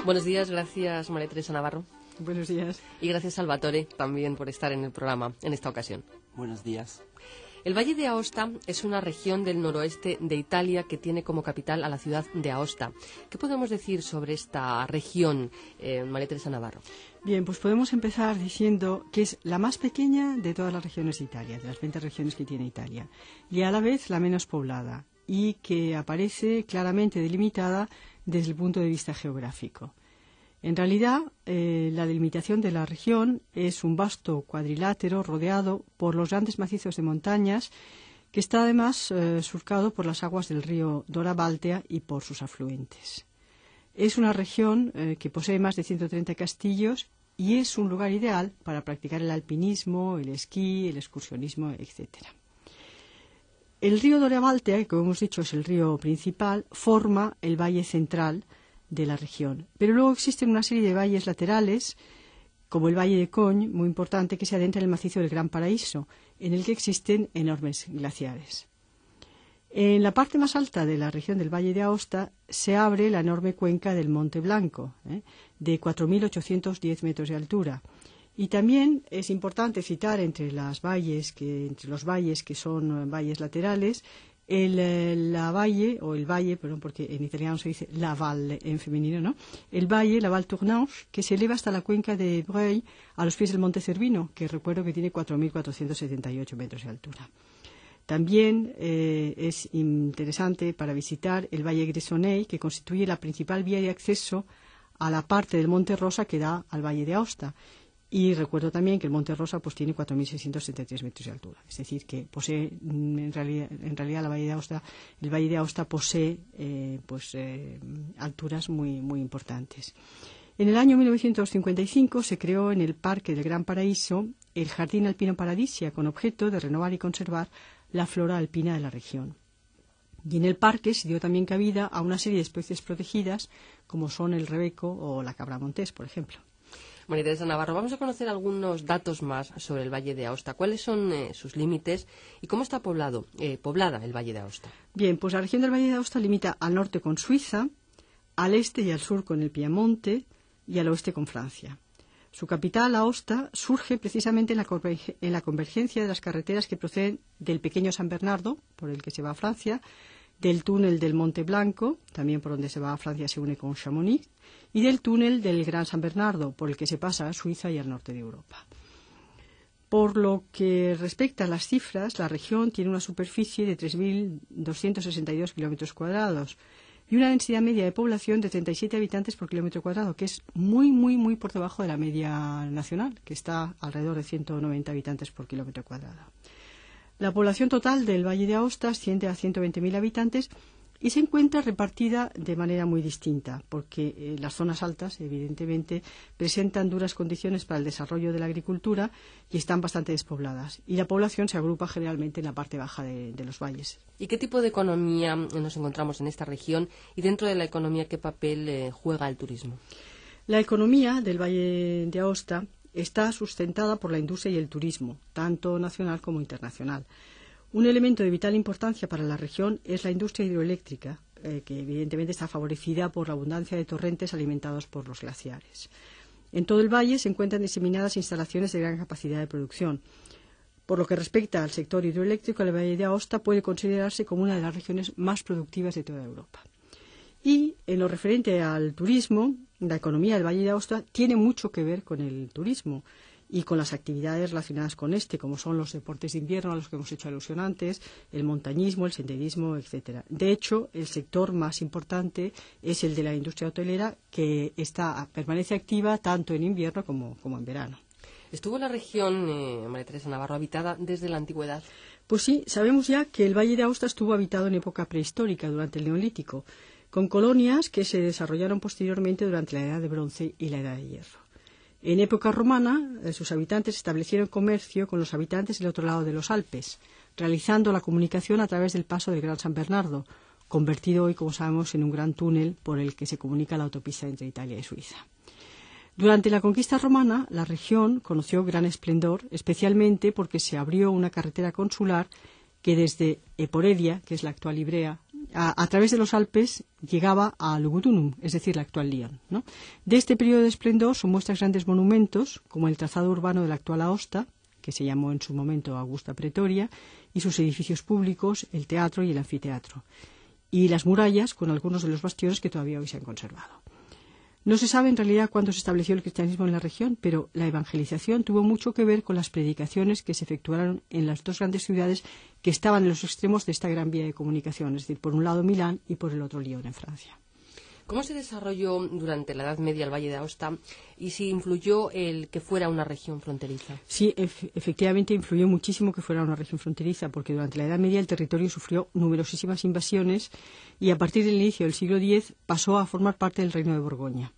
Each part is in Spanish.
Buenos días, gracias María Teresa Navarro. Buenos días. Y gracias Salvatore también por estar en el programa en esta ocasión. Buenos días. El Valle de Aosta es una región del noroeste de Italia que tiene como capital a la ciudad de Aosta. ¿Qué podemos decir sobre esta región, María Teresa Navarro? Bien, pues podemos empezar diciendo que es la más pequeña de todas las regiones de Italia, de las 20 regiones que tiene Italia, y a la vez la menos poblada, y que aparece claramente delimitada desde el punto de vista geográfico. En realidad, la delimitación de la región es un vasto cuadrilátero rodeado por los grandes macizos de montañas que está además surcado por las aguas del río Dora Baltea y por sus afluentes. Es una región que posee más de 130 castillos y es un lugar ideal para practicar el alpinismo, el esquí, el excursionismo, etc. El río Dora Baltea, que como hemos dicho es el río principal, forma el valle central de la región. Pero luego existen una serie de valles laterales, como el Valle de Cogne, muy importante, que se adentra en el macizo del Gran Paraíso, en el que existen enormes glaciares. En la parte más alta de la región del Valle de Aosta se abre la enorme cuenca del Monte Blanco, de 4.810 metros de altura. Y también es importante citar entre los valles que son valles laterales, la valle, perdón, porque en italiano se dice la valle en femenino, ¿no? El valle, la Val Tournanche, que se eleva hasta la cuenca de Breuil, a los pies del Monte Cervino, que recuerdo que tiene 4.478 metros de altura. También es interesante para visitar el Valle Gressoney, que constituye la principal vía de acceso a la parte del Monte Rosa que da al Valle de Aosta. Y recuerdo también que el Monte Rosa tiene 4.673 metros de altura. Es decir, que posee, en realidad el Valle de Aosta posee alturas muy, muy importantes. En el año 1955 se creó en el Parque del Gran Paraíso el Jardín Alpino Paradisia, con objeto de renovar y conservar la flora alpina de la región. Y en el parque se dio también cabida a una serie de especies protegidas, como son el rebeco o la cabra montés, por ejemplo. María Teresa Navarro, vamos a conocer algunos datos más sobre el Valle de Aosta. ¿Cuáles son sus límites y cómo está poblada el Valle de Aosta? Bien, pues la región del Valle de Aosta limita al norte con Suiza, al este y al sur con el Piamonte y al oeste con Francia. Su capital, Aosta, surge precisamente en la convergencia de las carreteras que proceden del pequeño San Bernardo, por el que se va a Francia, del túnel del Monte Blanco, también por donde se va a Francia se une con Chamonix, y del túnel del Gran San Bernardo, por el que se pasa a Suiza y al norte de Europa. Por lo que respecta a las cifras, la región tiene una superficie de 3.262 kilómetros cuadrados y una densidad media de población de 37 habitantes por kilómetro cuadrado, que es muy, muy, muy por debajo de la media nacional, que está alrededor de 190 habitantes por kilómetro cuadrado. La población total del Valle de Aosta asciende a 120.000 habitantes y se encuentra repartida de manera muy distinta, porque las zonas altas, evidentemente, presentan duras condiciones para el desarrollo de la agricultura y están bastante despobladas. Y la población se agrupa generalmente en la parte baja de los valles. ¿Y qué tipo de economía nos encontramos en esta región? Y dentro de la economía, ¿qué papel juega el turismo? La economía del Valle de Aosta está sustentada por la industria y el turismo, tanto nacional como internacional. Un elemento de vital importancia para la región es la industria hidroeléctrica, que evidentemente está favorecida por la abundancia de torrentes alimentados por los glaciares. En todo el valle se encuentran diseminadas instalaciones de gran capacidad de producción. Por lo que respecta al sector hidroeléctrico, el Valle de Aosta puede considerarse como una de las regiones más productivas de toda Europa. Y en lo referente al turismo, la economía del Valle de Aosta tiene mucho que ver con el turismo y con las actividades relacionadas con como son los deportes de invierno a los que hemos hecho alusión antes, el montañismo, el senderismo, etc. De hecho, el sector más importante es el de la industria hotelera, que permanece activa tanto en invierno como en verano. ¿Estuvo la región, María Teresa Navarro, habitada desde la antigüedad? Pues sí, sabemos ya que el Valle de Aosta estuvo habitado en época prehistórica, durante el Neolítico, con colonias que se desarrollaron posteriormente durante la Edad de Bronce y la Edad de Hierro. En época romana, sus habitantes establecieron comercio con los habitantes del otro lado de los Alpes, realizando la comunicación a través del paso del Gran San Bernardo, convertido hoy, como sabemos, en un gran túnel por el que se comunica la autopista entre Italia y Suiza. Durante la conquista romana, la región conoció gran esplendor, especialmente porque se abrió una carretera consular que desde Eporedia, que es la actual Ivrea, a través de los Alpes llegaba a Lugdunum, es decir, la actual Lyon, ¿no? De este periodo de esplendor son muestras grandes monumentos, como el trazado urbano de la actual Aosta, que se llamó en su momento Augusta Pretoria, y sus edificios públicos, el teatro y el anfiteatro, y las murallas con algunos de los bastiones que todavía hoy se han conservado. No se sabe en realidad cuándo se estableció el cristianismo en la región, pero la evangelización tuvo mucho que ver con las predicaciones que se efectuaron en las dos grandes ciudades que estaban en los extremos de esta gran vía de comunicación, es decir, por un lado Milán y por el otro Lyon en Francia. ¿Cómo se desarrolló durante la Edad Media el Valle de Aosta y si influyó el que fuera una región fronteriza? Sí, efectivamente influyó muchísimo que fuera una región fronteriza, porque durante la Edad Media el territorio sufrió numerosísimas invasiones y a partir del inicio del siglo X pasó a formar parte del Reino de Borgoña.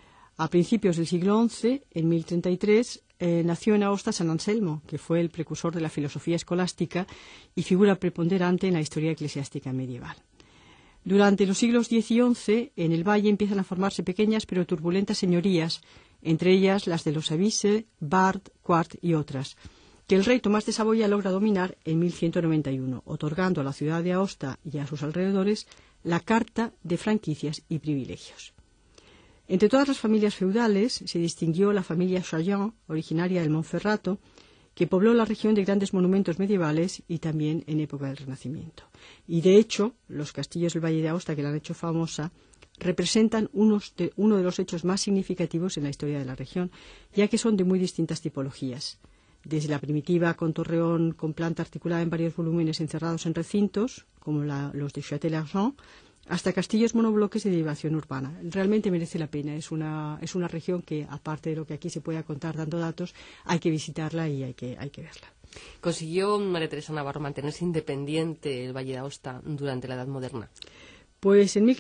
A principios del siglo XI, en 1033, nació en Aosta San Anselmo, que fue el precursor de la filosofía escolástica y figura preponderante en la historia eclesiástica medieval. Durante los siglos X y XI, en el valle empiezan a formarse pequeñas pero turbulentas señorías, entre ellas las de los Avise, Bard, Quart y otras, que el rey Tomás de Saboya logra dominar en 1191, otorgando a la ciudad de Aosta y a sus alrededores la Carta de Franquicias y Privilegios. Entre todas las familias feudales se distinguió la familia Chaillan, originaria del Monferrato, que pobló la región de grandes monumentos medievales y también en época del Renacimiento. Y de hecho, los castillos del Valle de Aosta, que la han hecho famosa, representan uno de los hechos más significativos en la historia de la región, ya que son de muy distintas tipologías. Desde la primitiva con torreón con planta articulada en varios volúmenes encerrados en recintos, como los de Châtel-Argent, hasta castillos monobloques de derivación urbana. Realmente merece la pena. Es una región que, aparte de lo que aquí se pueda contar dando datos, hay que visitarla y hay que verla. ¿Consiguió María Teresa Navarro mantenerse independiente el Valle de Aosta durante la Edad Moderna? Pues en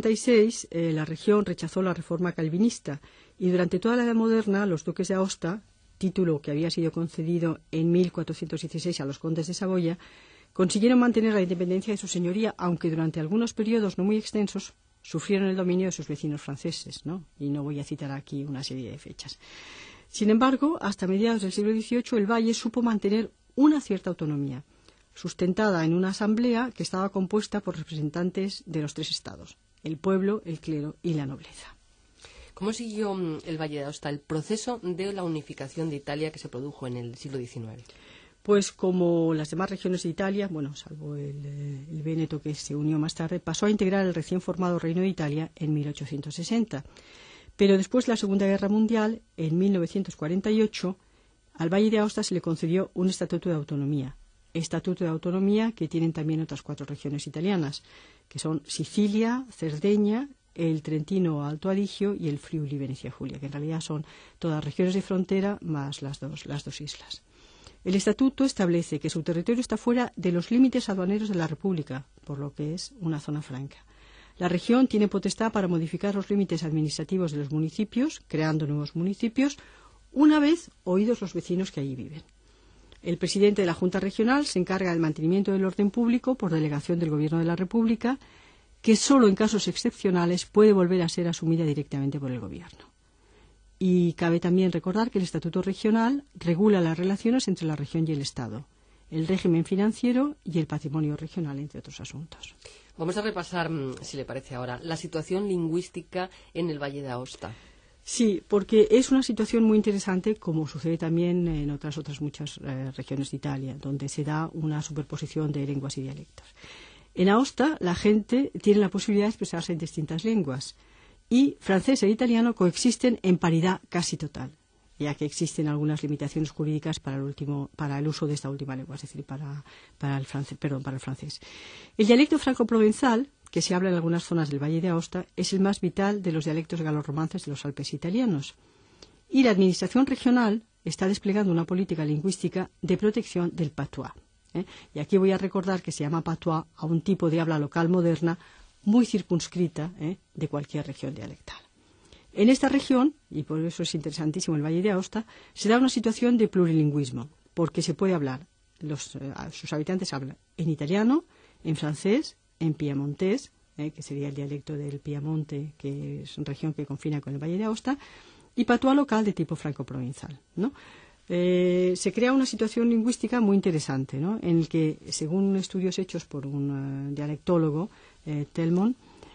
1536 la región rechazó la reforma calvinista y durante toda la Edad Moderna los duques de Aosta, título que había sido concedido en 1416 a los condes de Saboya, consiguieron mantener la independencia de su señoría, aunque durante algunos periodos no muy extensos sufrieron el dominio de sus vecinos franceses, ¿no? Y no voy a citar aquí una serie de fechas. Sin embargo, hasta mediados del siglo XVIII el valle supo mantener una cierta autonomía, sustentada en una asamblea que estaba compuesta por representantes de los tres estados, el pueblo, el clero y la nobleza. ¿Cómo siguió el Valle de Aosta el proceso de la unificación de Italia que se produjo en el siglo XIX? Pues como las demás regiones de Italia, bueno, salvo el Véneto que se unió más tarde, pasó a integrar el recién formado Reino de Italia en 1860. Pero después de la Segunda Guerra Mundial, en 1948, al Valle de Aosta se le concedió un estatuto de autonomía que tienen también otras 4 regiones italianas, que son Sicilia, Cerdeña, el Trentino Alto Adigio y el Friuli Venezia Giulia, que en realidad son todas regiones de frontera más las dos islas. El estatuto establece que su territorio está fuera de los límites aduaneros de la República, por lo que es una zona franca. La región tiene potestad para modificar los límites administrativos de los municipios, creando nuevos municipios, una vez oídos los vecinos que allí viven. El presidente de la Junta Regional se encarga del mantenimiento del orden público por delegación del Gobierno de la República, que solo en casos excepcionales puede volver a ser asumida directamente por el Gobierno. Y cabe también recordar que el Estatuto Regional regula las relaciones entre la región y el Estado, el régimen financiero y el patrimonio regional, entre otros asuntos. Vamos a repasar, si le parece ahora, la situación lingüística en el Valle de Aosta. Sí, porque es una situación muy interesante, como sucede también en otras muchas regiones de Italia, donde se da una superposición de lenguas y dialectos. En Aosta, la gente tiene la posibilidad de expresarse en distintas lenguas, y francés e italiano coexisten en paridad casi total, ya que existen algunas limitaciones jurídicas para el uso de esta última lengua, es decir, para el francés. El dialecto franco-provenzal, que se habla en algunas zonas del Valle de Aosta, es el más vital de los dialectos galorromances de los Alpes italianos. Y la administración regional está desplegando una política lingüística de protección del patois. Y aquí voy a recordar que se llama patois a un tipo de habla local moderna muy circunscrita de cualquier región dialectal. En esta región, y por eso es interesantísimo el Valle de Aosta, se da una situación de plurilingüismo, porque se puede hablar, sus habitantes hablan en italiano, en francés, en piamontés, que sería el dialecto del Piamonte, que es una región que confina con el Valle de Aosta, y patois local de tipo franco-provenzal, ¿no? Se crea una situación lingüística muy interesante, ¿no? En el que, según estudios hechos por un dialectólogo, Telmont.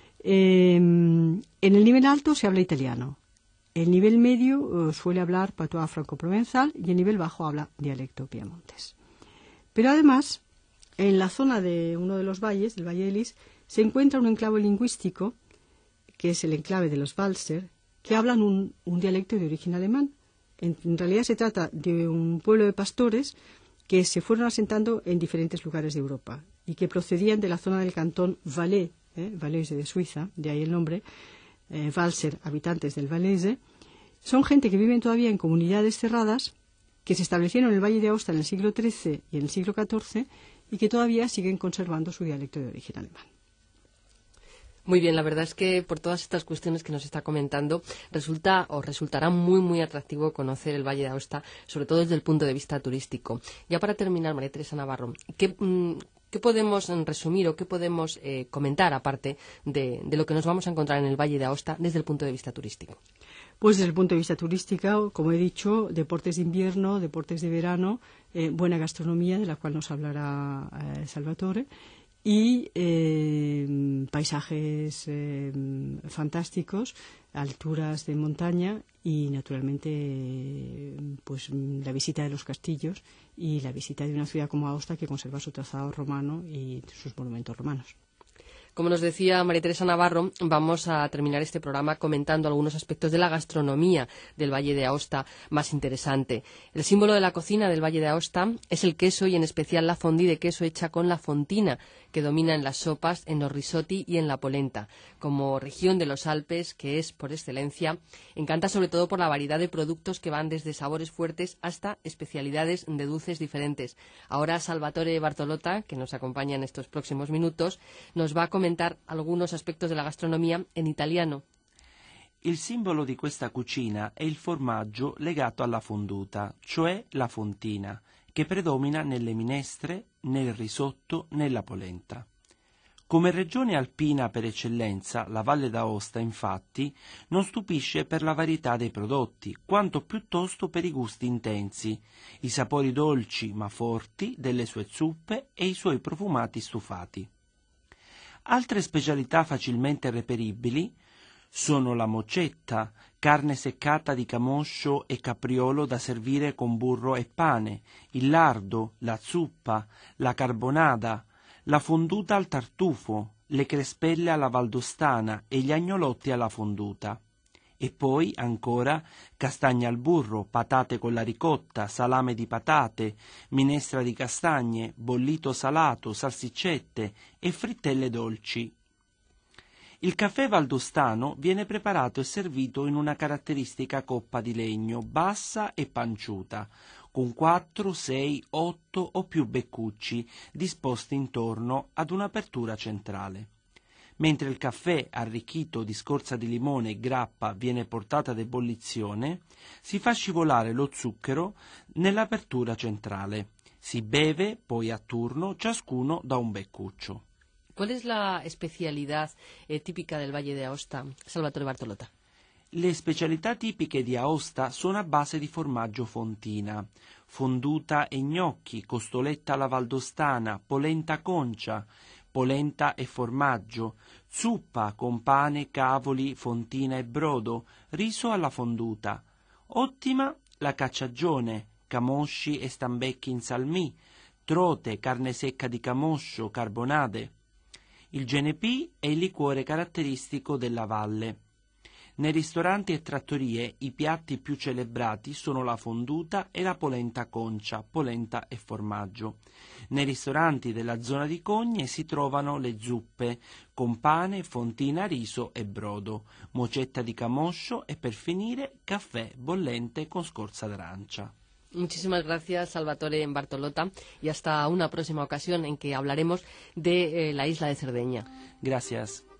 En el nivel alto se habla italiano. El nivel medio suele hablar patois franco-provenzal y el nivel bajo habla dialecto piamontés. Pero además, en la zona de uno de los valles, del Valle de Lis, se encuentra un enclave lingüístico, que es el enclave de los Walser, que hablan un dialecto de origen alemán. En realidad se trata de un pueblo de pastores que se fueron asentando en diferentes lugares de Europa y que procedían de la zona del cantón Valais, Valais de Suiza, de ahí el nombre, Walser, habitantes del Valais. Son gente que viven todavía en comunidades cerradas, que se establecieron en el Valle de Aosta en el siglo XIII y en el siglo XIV y que todavía siguen conservando su dialecto de origen alemán. Muy bien, la verdad es que por todas estas cuestiones que nos está comentando resultará muy, muy atractivo conocer el Valle de Aosta, sobre todo desde el punto de vista turístico. Ya para terminar, María Teresa Navarro, ¿qué podemos resumir o qué podemos comentar, aparte de lo que nos vamos a encontrar en el Valle de Aosta desde el punto de vista turístico? Pues desde el punto de vista turístico, como he dicho, deportes de invierno, deportes de verano, buena gastronomía, de la cual nos hablará Salvatore, y paisajes fantásticos, alturas de montaña y, naturalmente, pues la visita de los castillos y la visita de una ciudad como Aosta, que conserva su trazado romano y sus monumentos romanos. Como nos decía María Teresa Navarro, vamos a terminar este programa comentando algunos aspectos de la gastronomía del Valle de Aosta más interesante. El símbolo de la cocina del Valle de Aosta es el queso y en especial la fondue de queso hecha con la fontina, que domina en las sopas, en los risotti y en la polenta. Como región de los Alpes, que es por excelencia, encanta sobre todo por la variedad de productos que van desde sabores fuertes hasta especialidades de dulces diferentes. Ahora Salvatore Bartolotta, que nos acompaña en estos próximos minutos, nos va a comentar algunos aspectos de la gastronomia en italiano. Il simbolo di questa cucina è il formaggio legato alla fonduta, cioè la fontina, che predomina nelle minestre, nel risotto, nella polenta. Come regione alpina per eccellenza, la Valle d'Aosta, infatti, non stupisce per la varietà dei prodotti, quanto piuttosto per i gusti intensi, i sapori dolci ma forti delle sue zuppe e i suoi profumati stufati. Altre specialità facilmente reperibili sono la mocetta, carne seccata di camoscio e capriolo da servire con burro e pane, il lardo, la zuppa, la carbonada, la fonduta al tartufo, le crespelle alla valdostana e gli agnolotti alla fonduta. E poi, ancora, castagne al burro, patate con la ricotta, salame di patate, minestra di castagne, bollito salato, salsiccette e frittelle dolci. Il caffè valdostano viene preparato e servito in una caratteristica coppa di legno, bassa e panciuta, con 4, 6, 8 o più beccucci disposti intorno ad un'apertura centrale. Mentre il caffè arricchito di scorza di limone e grappa viene portato ad ebollizione, si fa scivolare lo zucchero nell'apertura centrale. Si beve poi a turno, ciascuno da un beccuccio. ¿Cuál es la especialidad típica del Valle de Aosta, Salvatore Bartolotta? Le specialità tipiche di Aosta sono a base di formaggio fontina, fonduta e gnocchi, costoletta alla valdostana, polenta concia, polenta e formaggio, zuppa con pane, cavoli, fontina e brodo, riso alla fonduta. Ottima la cacciagione, camosci e stambecchi in salmì, trote, carne secca di camoscio, carbonade. Il genepì è il liquore caratteristico della valle. Nei ristoranti e trattorie i piatti più celebrati sono la fonduta e la polenta concia, polenta e formaggio. Nei ristoranti della zona di Cogne si trovano le zuppe con pane, fontina, riso e brodo, mocetta di camoscio e per finire caffè bollente con scorza d'arancia. Muchísimas gracias, Salvatore Bartolotta, y hasta una próxima ocasión en que hablaremos de la isla de Cerdeña. Gracias.